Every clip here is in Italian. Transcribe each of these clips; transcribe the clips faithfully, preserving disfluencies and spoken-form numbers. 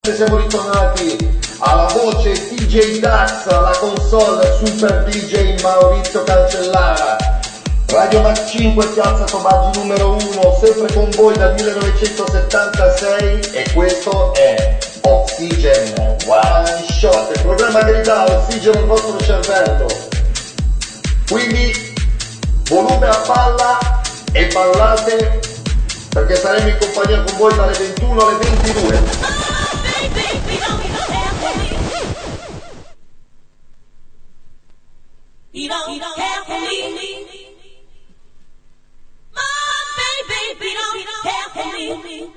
Siamo ritornati alla voce D J Dax, alla console Super D J Maurizio Cancellara, Radio Max cinque, Piazza Tomaggi numero uno, sempre con voi dal millenovecentosettantasei, e questo è Oxygen One Shot, il programma che ridà ossigeno al vostro cervello. Quindi volume a palla e ballate, perché saremo in compagnia con voi dalle ventuno alle ventidue. You don't, you don't care for me. My baby, you don't care for me.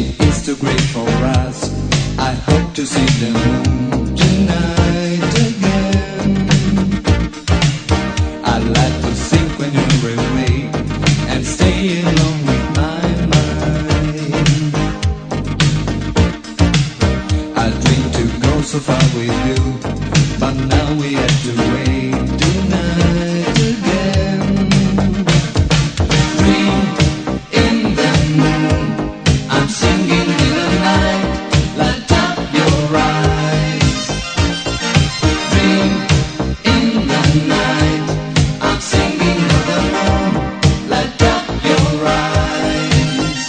city is too great for us. I hope to see the moon tonight again. I like to think when you're away and stay alone with my mind. I dream to go so far with you, but now we have to wait tonight again. Dream in the moon, I'm singing in the night, light up your eyes. Dream in the night, I'm singing of the moon, light up your eyes.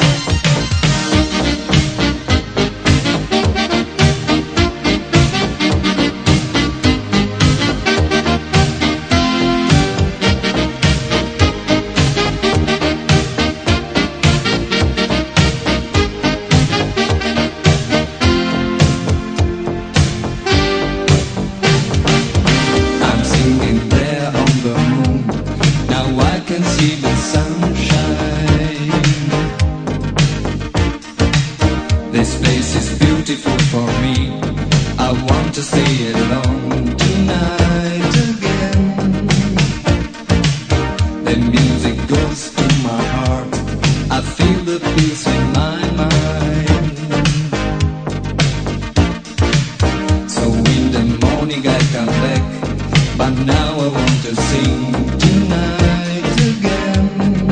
I'm singing there on the moon. Now I can see the sunshine. This place is beautiful for me. I want to stay alone tonight again. The music goes to my heart. I feel the peace in my mind. So in the morning I come back, but now I want to sing tonight again.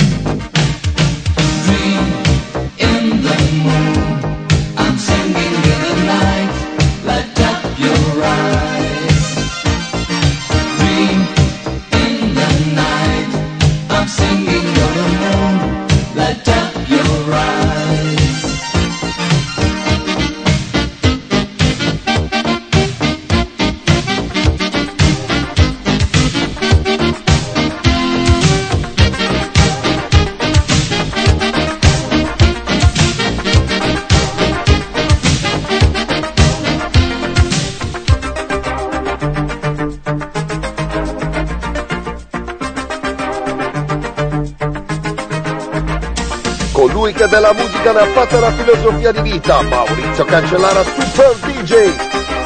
Dream in the moon, I'm singing in the night, light up your eyes. Dream in the night, I'm singing of the moon, light up your eyes. Colui che della musica ne ha fatta una filosofia di vita, Maurizio Cancellara, Super D J.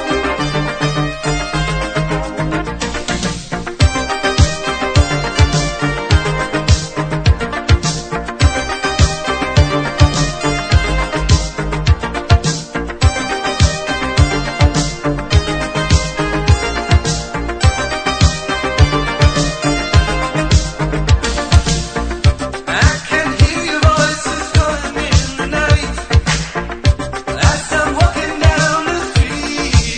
I can hear your voices calling me in the night as I'm walking down the street.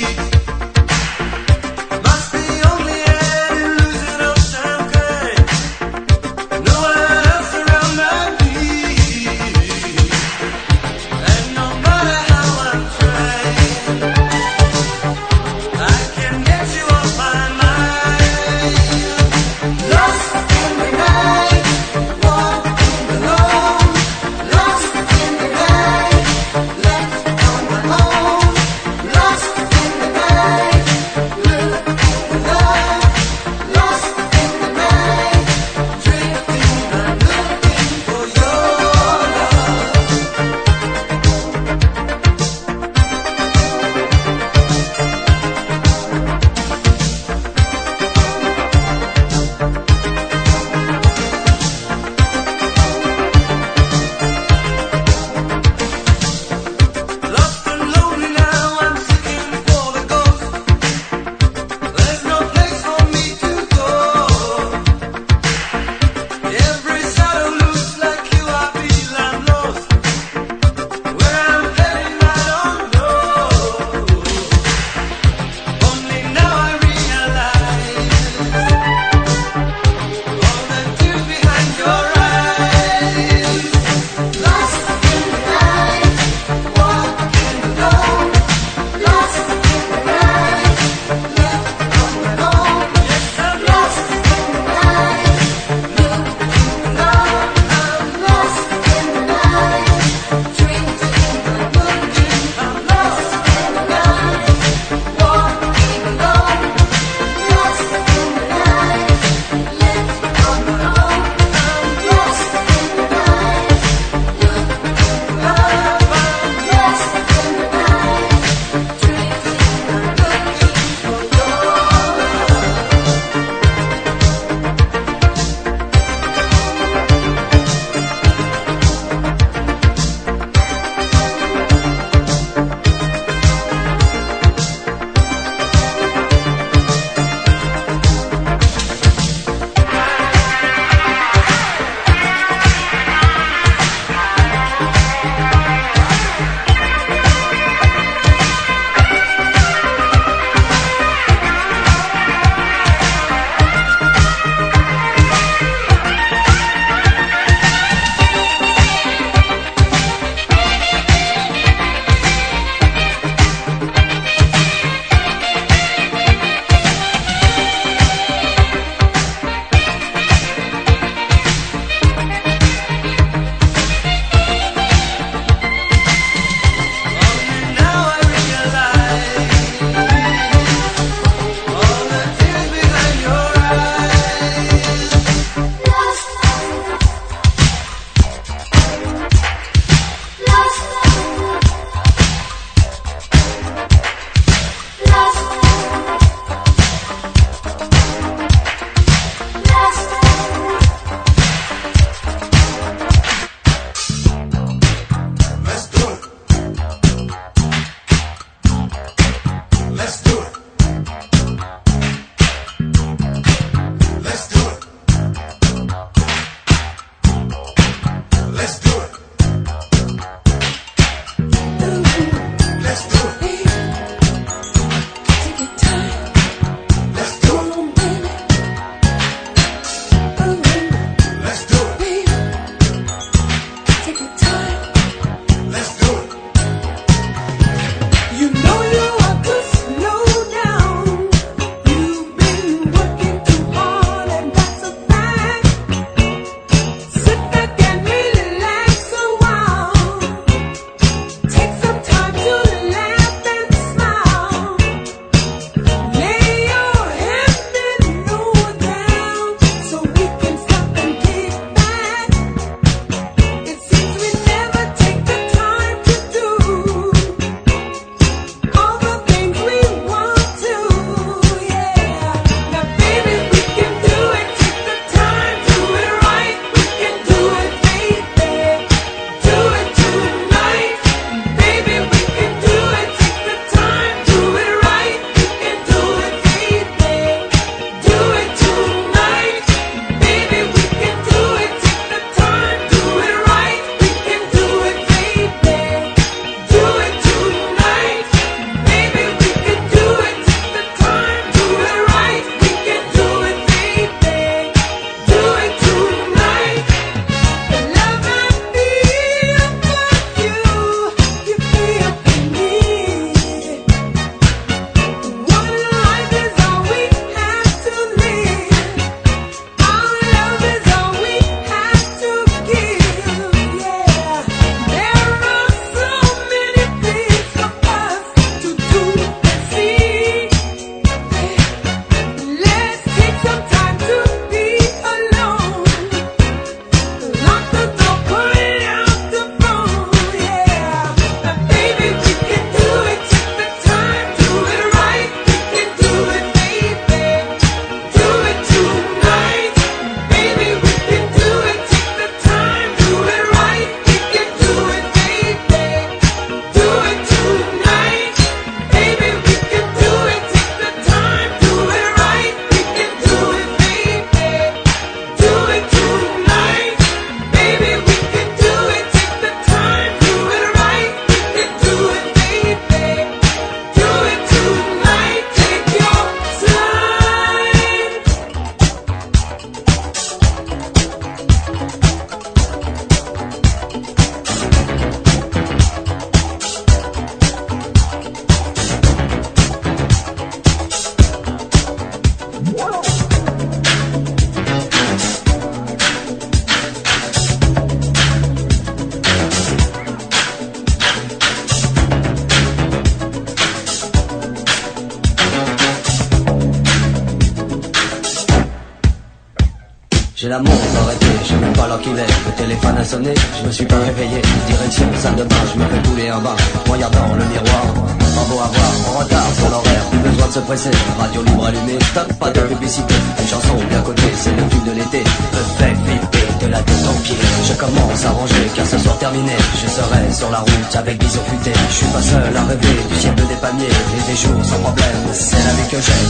J'ai la montre arrêtée, je sais même pas l'heure qu'il est. Le téléphone a sonné, je me suis pas réveillé. Direction salle de bain, je me fais couler un bain. Regardant le miroir, pas beau à voir, en retard sur l'horaire, plus besoin de se presser. Radio libre allumée, stop, pas de publicité. Une chanson bien cotée, c'est le tube de l'été. Me fait flipper de la tête aux pieds. Je commence à ranger, car ce soir terminé, je serai sur la route avec bisous futés. Je suis pas seul à rêver du ciel des palmiers et des jours sans problème, c'est la vie que j'aime.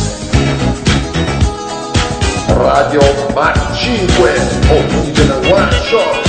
Radio Mach cinque, Oxygen One Shot.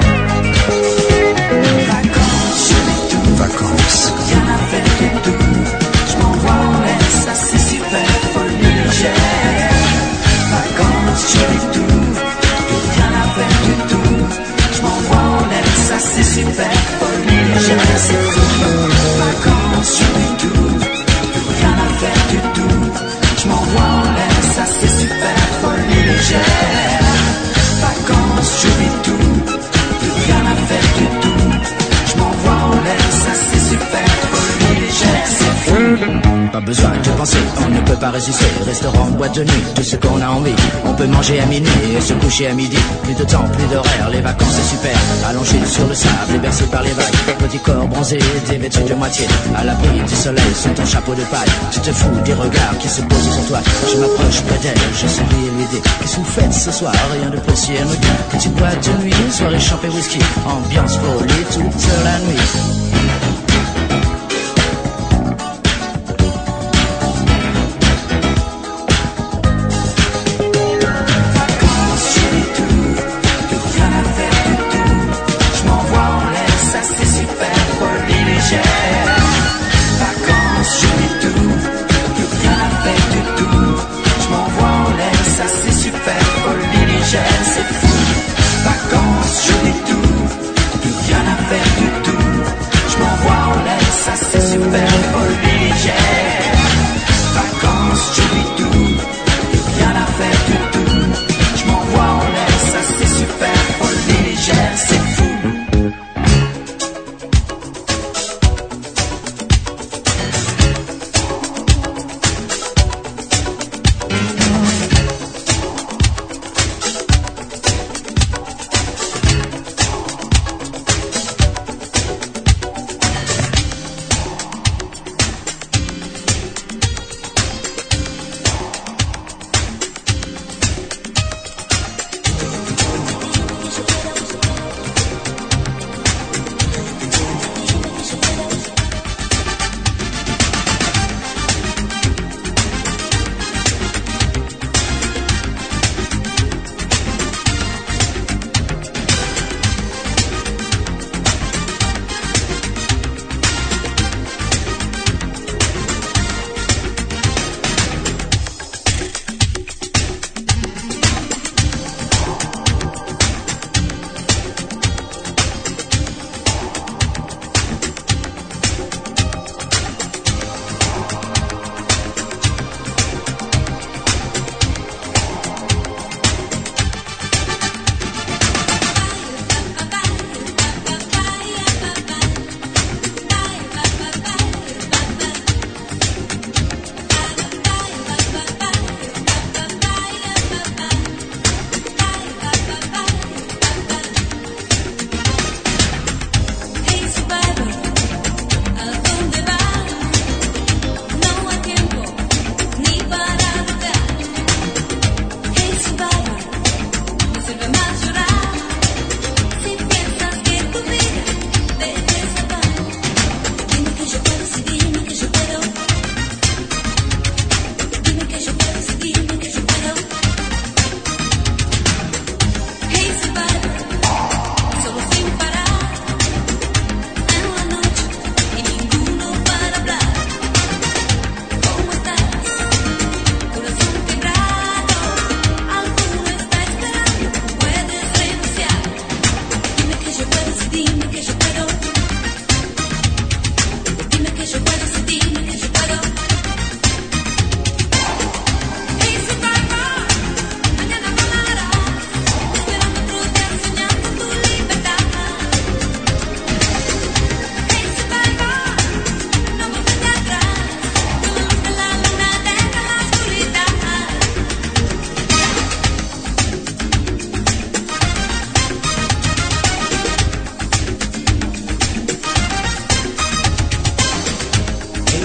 Vacances, vacances, rien à faire du tout. Je m'envoie en l'air, ça c'est super, folie légère. Vacances, je vis tout, rien à faire du tout. Je m'envoie en l'air, ça c'est super, folie légère, c'est fou. Vacances, je vis tout, rien à faire du tout. Je m'envoie en l'air, ça c'est super, folie légère. Vacances, je vis tout, rien à faire du tout. Je m'envoie en l'air, ça c'est super, folie légère, c'est fou. Pas besoin de penser, on ne peut pas résister. Restaurant, boîte de nuit, tout ce qu'on a envie. On peut manger à minuit et se coucher à midi. Plus de temps, plus d'horaire, les vacances c'est super. Allongé sur le sable et bercé par les vagues. Petit corps bronzé, dévêtu de moitié. À l'abri du soleil, sous ton chapeau de paille. Tu te fous des regards qui se posent sur toi. Je m'approche près d'elle, je souris et lui dis: qu'est-ce que vous faites ce soir? Rien de précis, elle me dit: petite boîte de nuit, soirée champée whisky. Ambiance folie toute la nuit.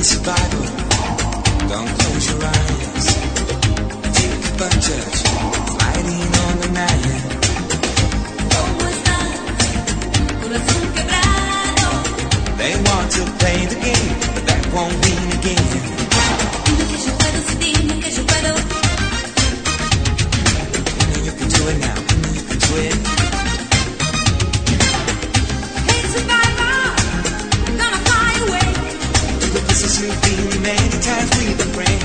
survival. Don't close your eyes. Take a budget, sliding on the night. ¿Cómo estás? Corazón quebrado. They want to play the game, but that won't win again. Dime que yo puedo, sí, dime que yo puedo. You know you can do it now, you know you can do it. Hey, survivor, I'm gonna fly away. The places you've been many times with a friend.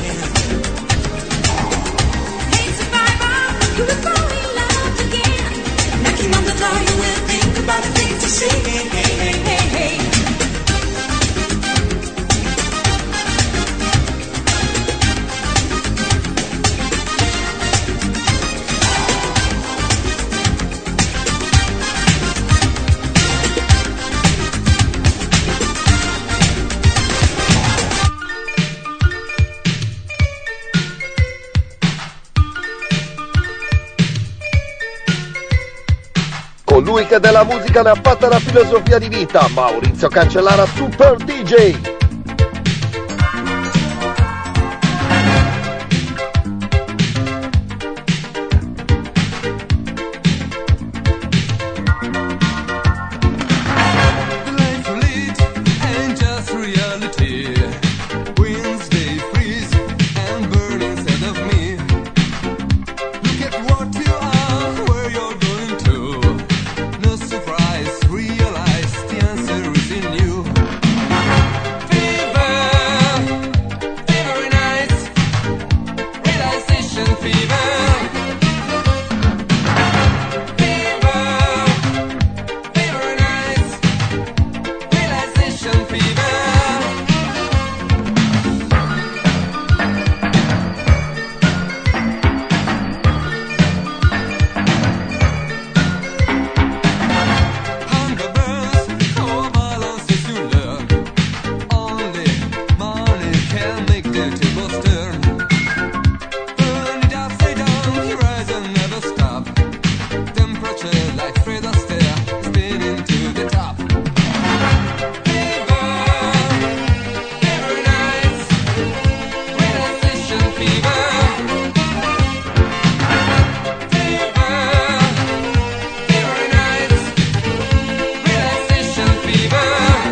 Hey, survivor, you will fall in love again. Knocking on the door, you will think about the things you say. Hey, hey, hey, hey. Colui che della musica ne ha fatta la filosofia di vita, Maurizio Cancellara, Super D J. The life we lead ain't just reality. Winds they freeze and burn inside of me. Look at what you are, where you're going to. No surprise, realize the answer is in you. Fever, fever nights, realization fever. Fever, fever nights, realization fever. Hunger burns, our balance is you learn. Only money can make the tables turn. Burn it upside down, you rise and never stop. Temperature like Fred Astaire, spinning to the top. Fever, fever nights, realization fever. Fever, fever nights, realization fever.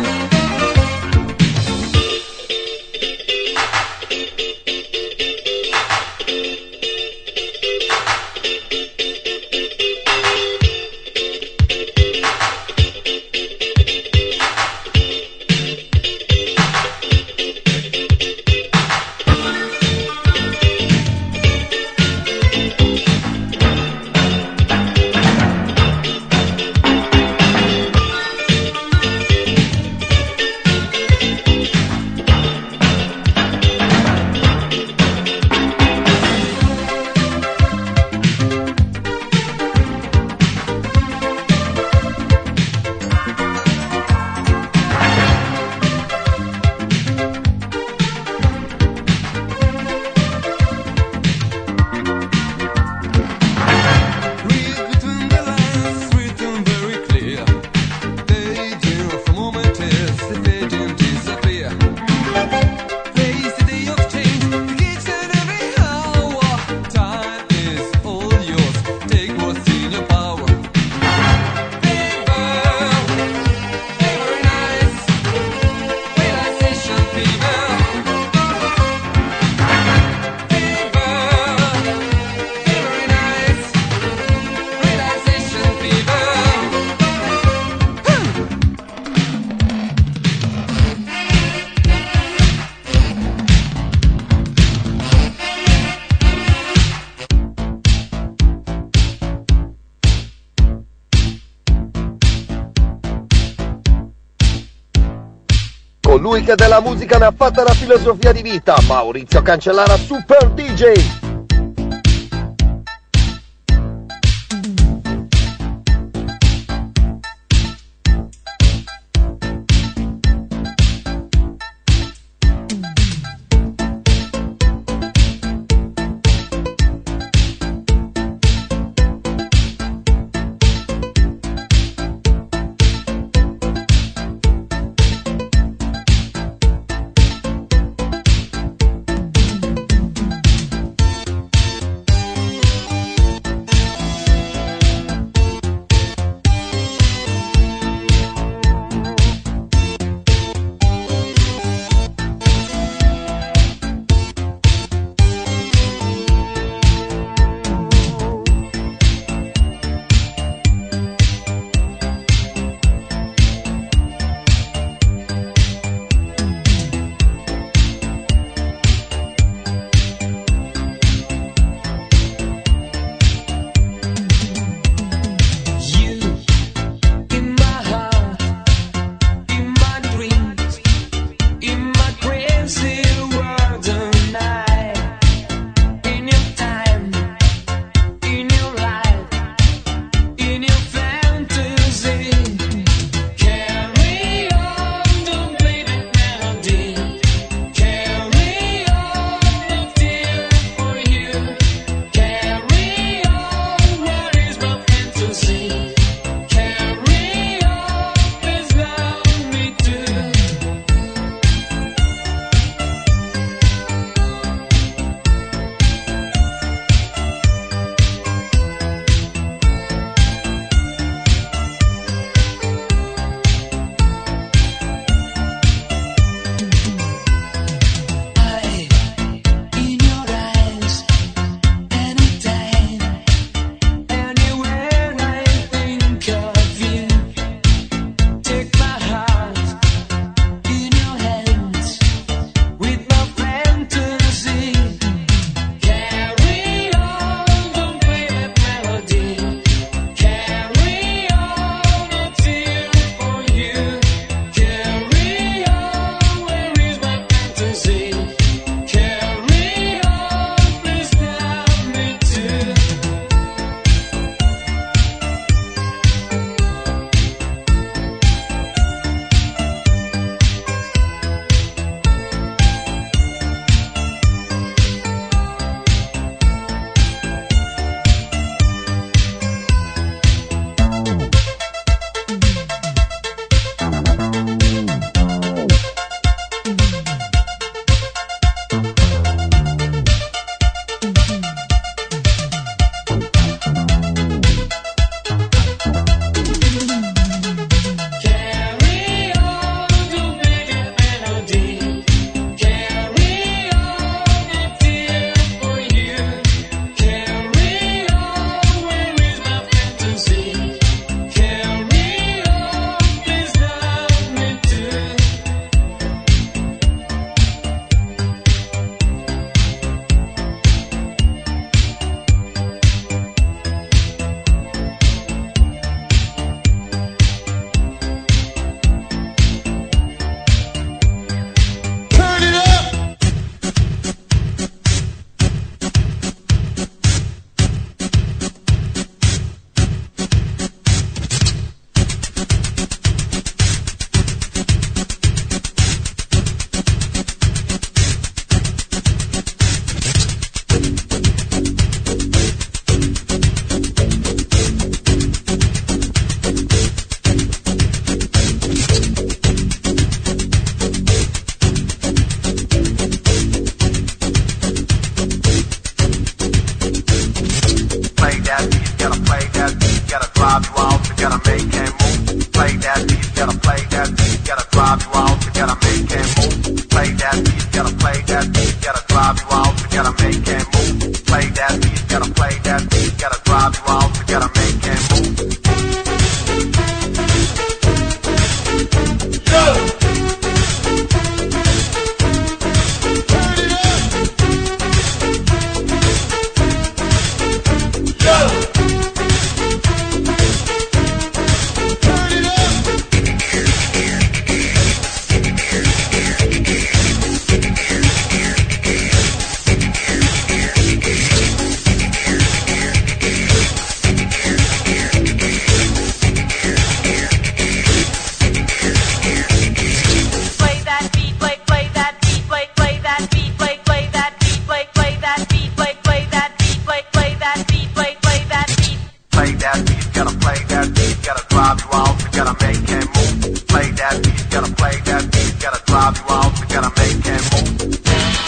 Read between the lines, written very clear. Danger of a moment is the fading disappear. Face the day of change, each and every hour. Time is all yours, take what's in your power. Fever, fever nights, realization fever. Fever, fever nights, realization fever. Colui che della musica ne ha fatta la filosofia di vita, Maurizio Cancellara, Super D J. drive you out, we gotta make it move.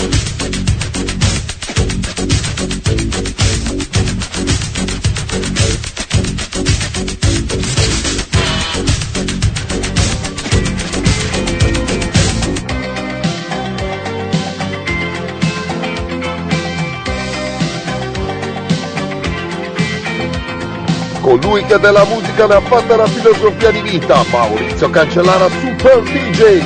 Colui che della musica ne ha fatta la filosofia di vita, Maurizio Cancellara, Super D J.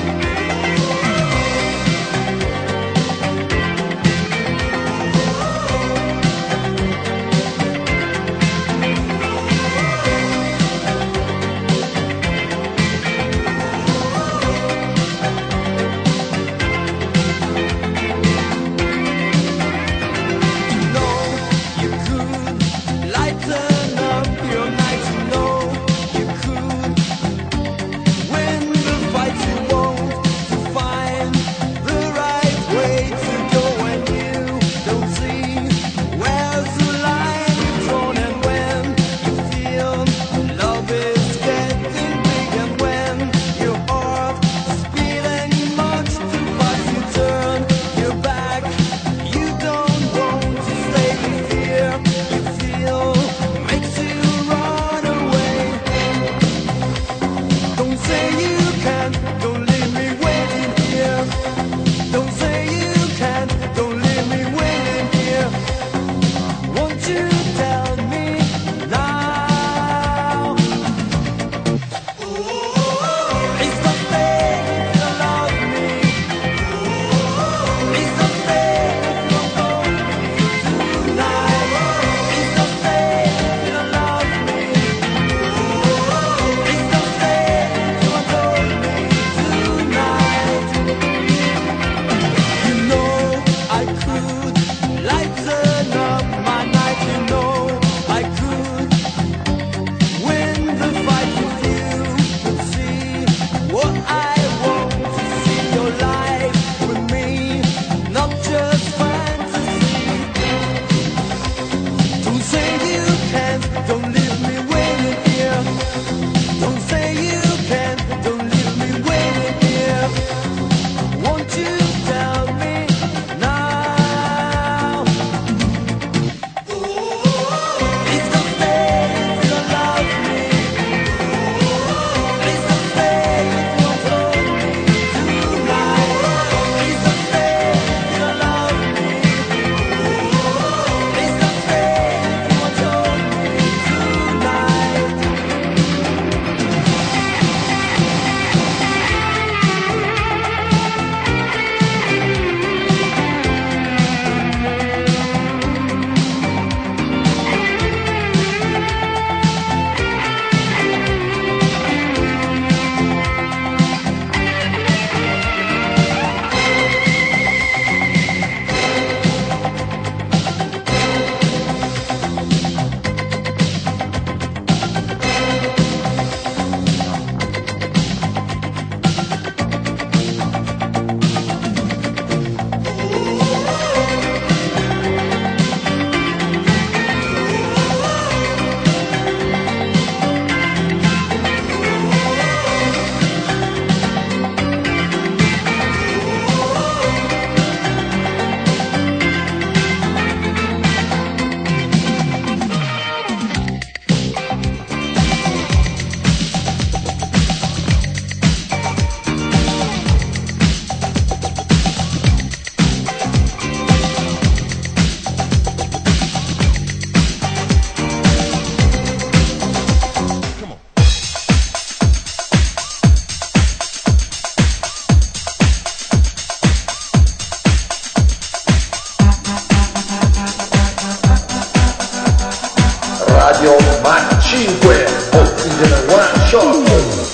Radio Mach cinque, Oxygen One Shot.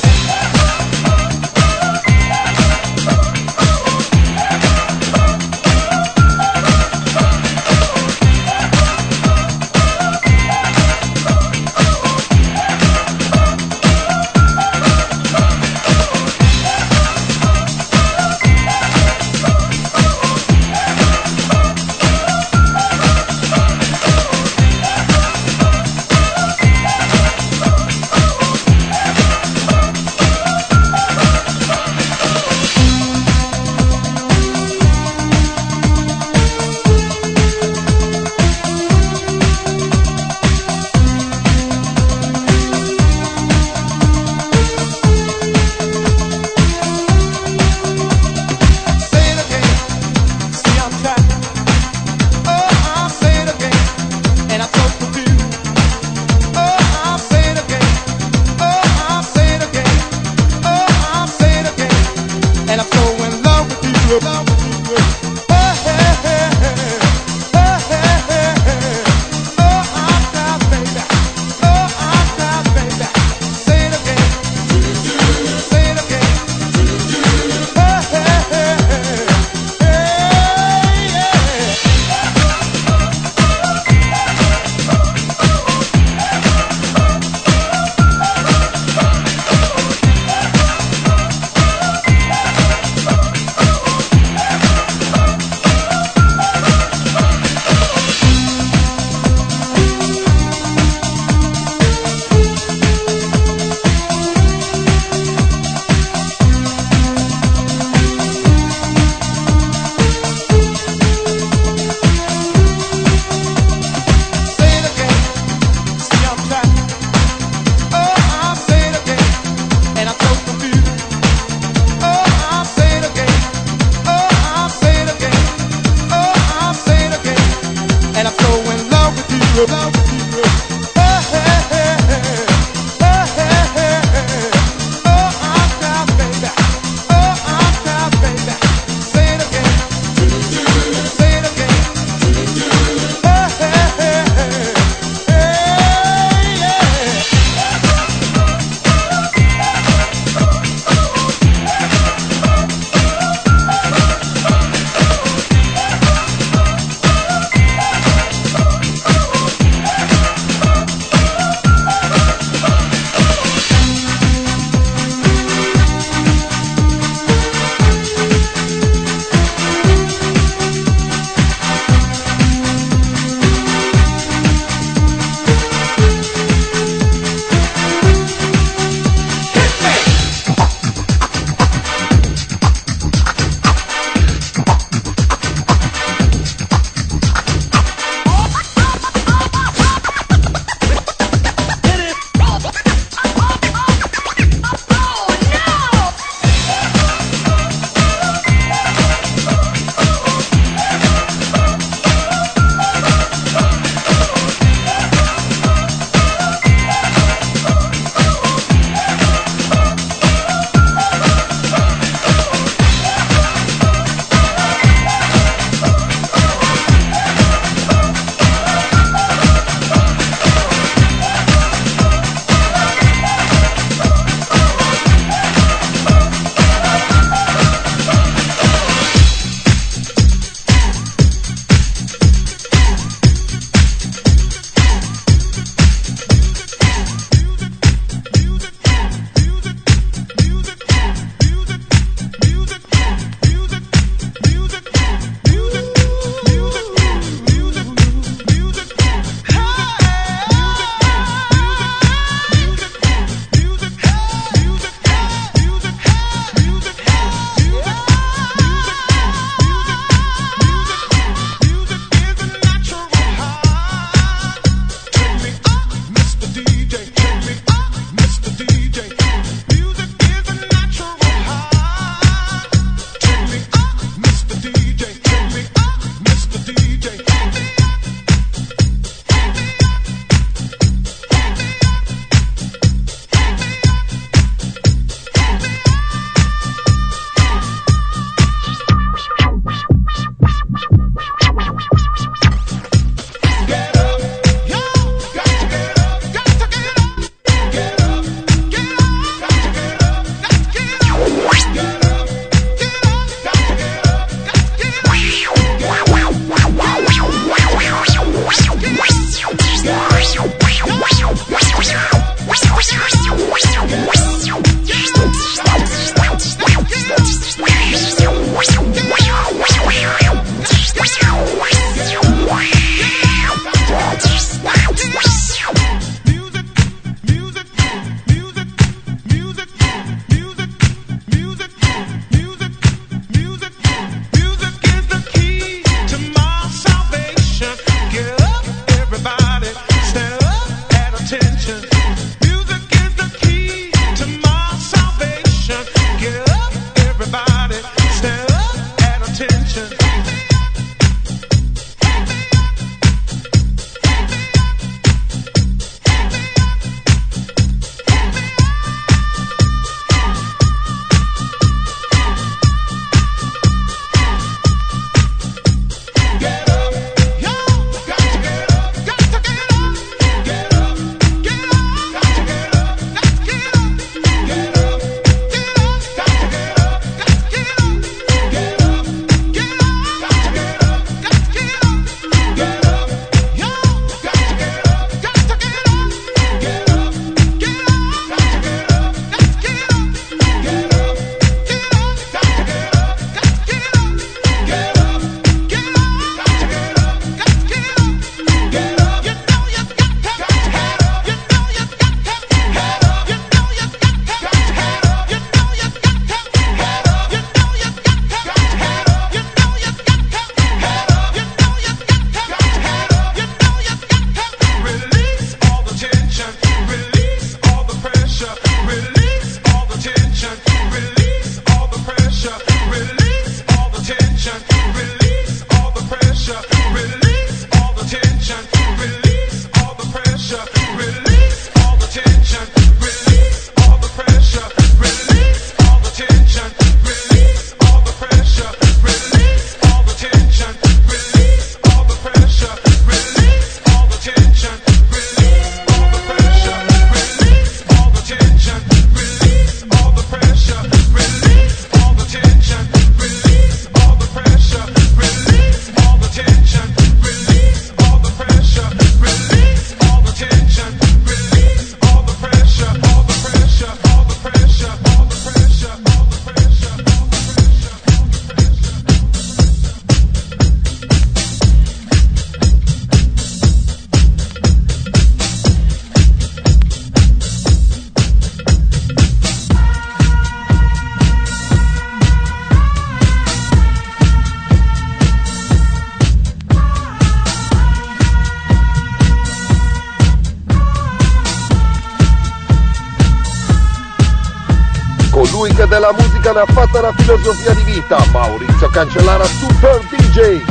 della musica ne ha fatta una filosofia di vita. Maurizio Cancellara, Super D J.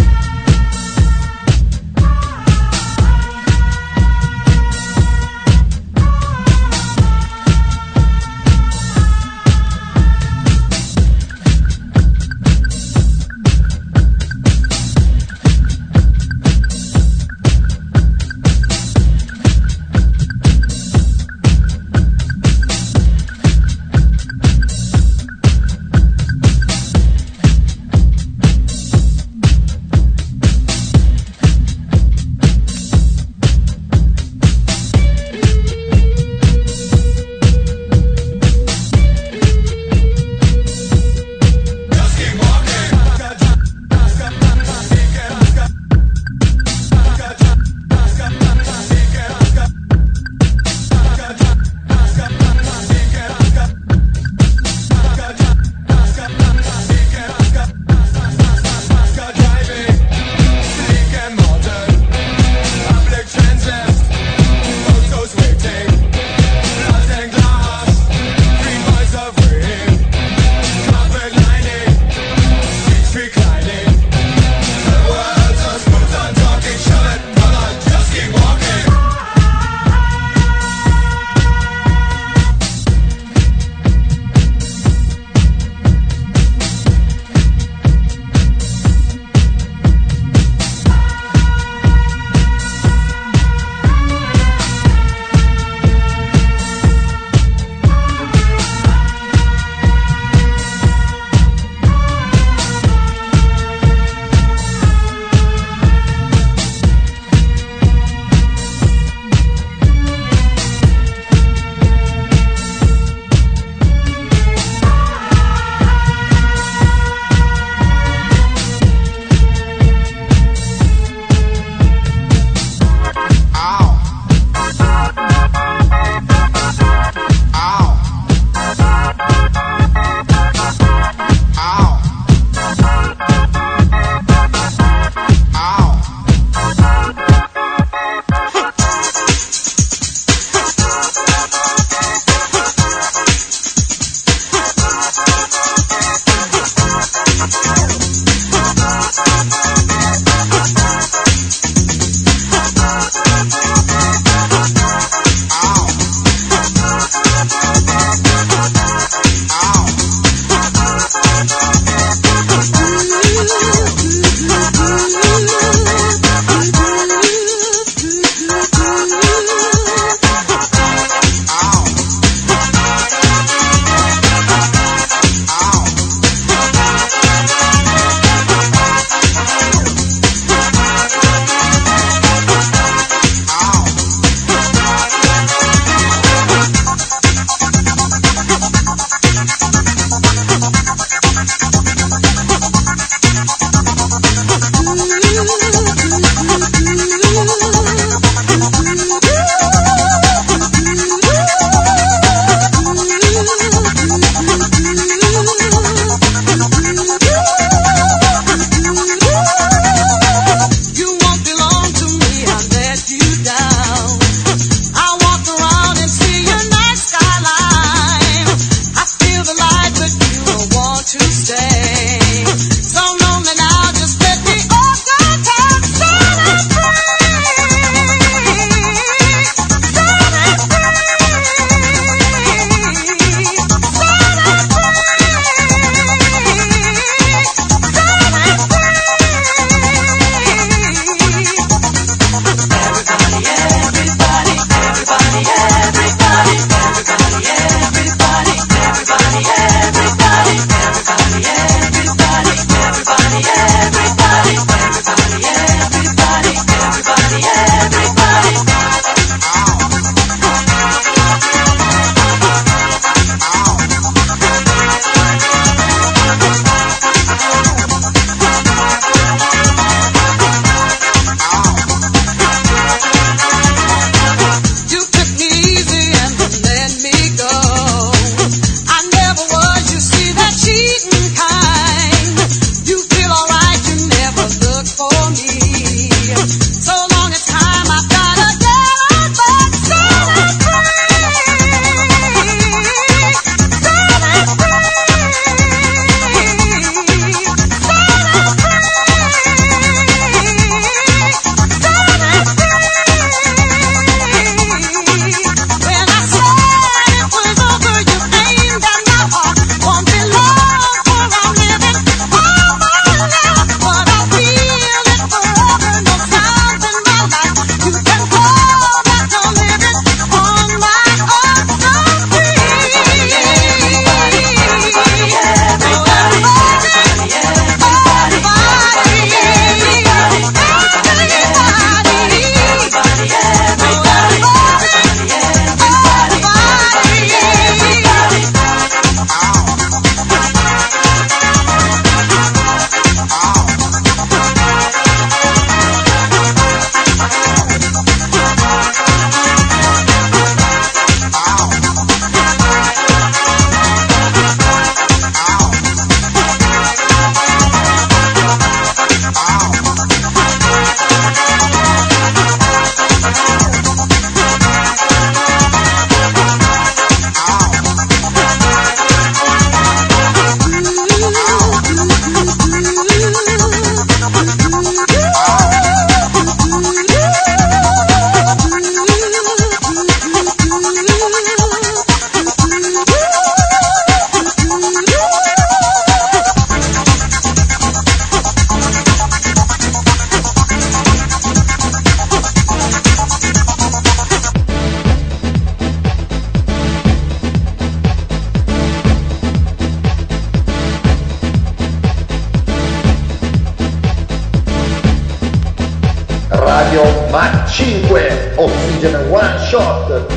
Radio Mach cinque, Oxygen One Shot.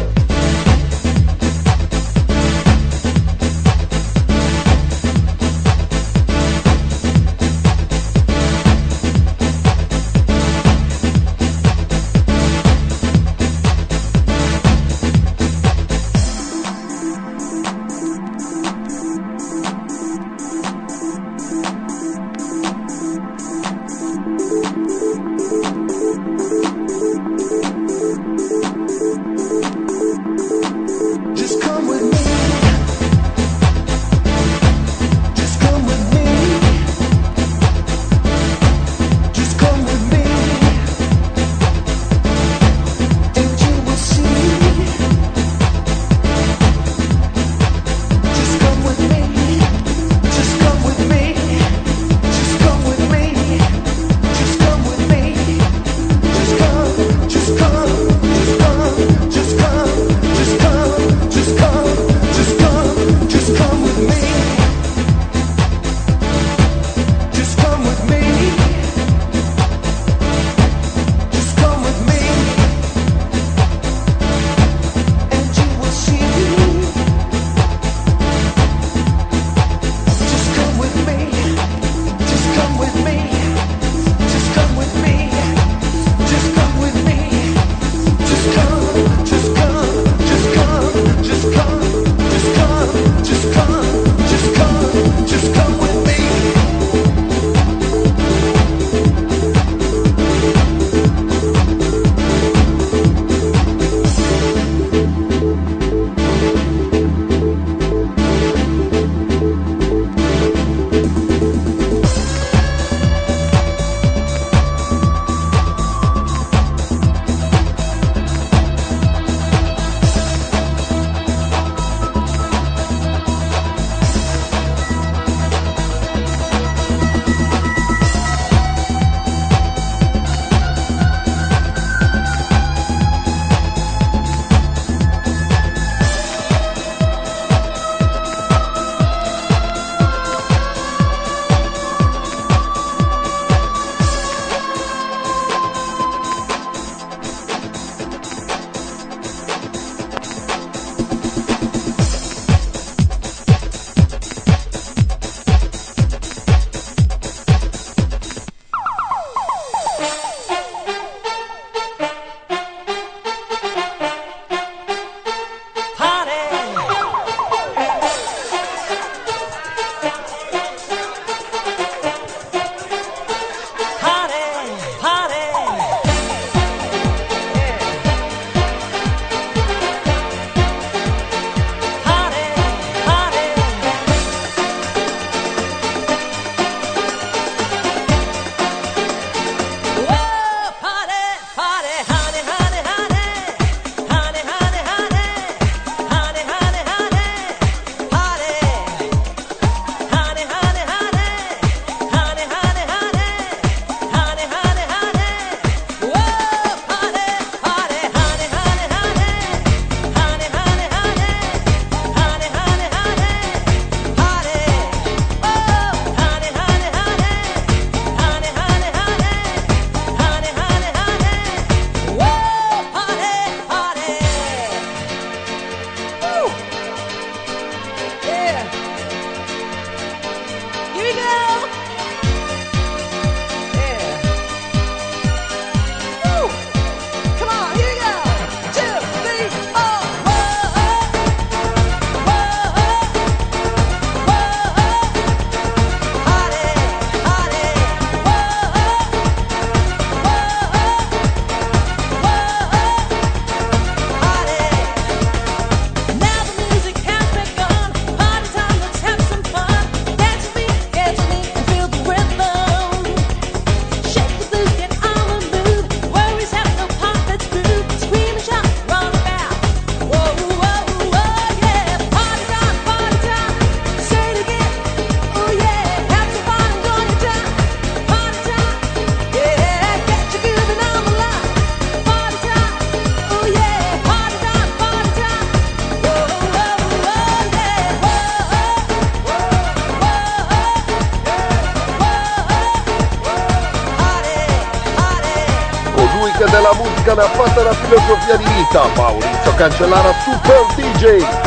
Thank che della musica ne ha fatta una filosofia di vita. Maurizio Cancellara, Super D J.